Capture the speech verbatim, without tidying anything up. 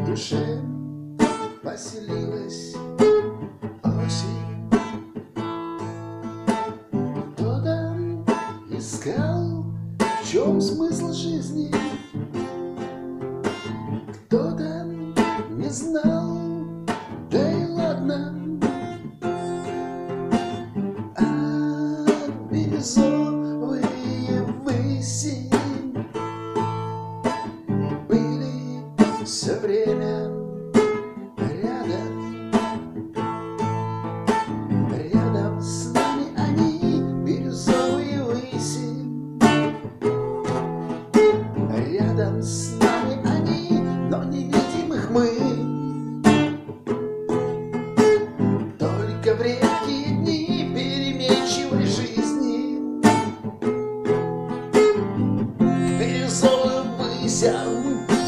душе поселилась осень. Кто-то искал, в чем смысл жизни, кто-то не знал, да и ладно. А бирюзовые выси были все время рядом. Рядом с нами они, бирюзовые выси. Рядом с нами они, но не видим их мы. Только в редкие дни переменчивой жизни к бирюзовым высям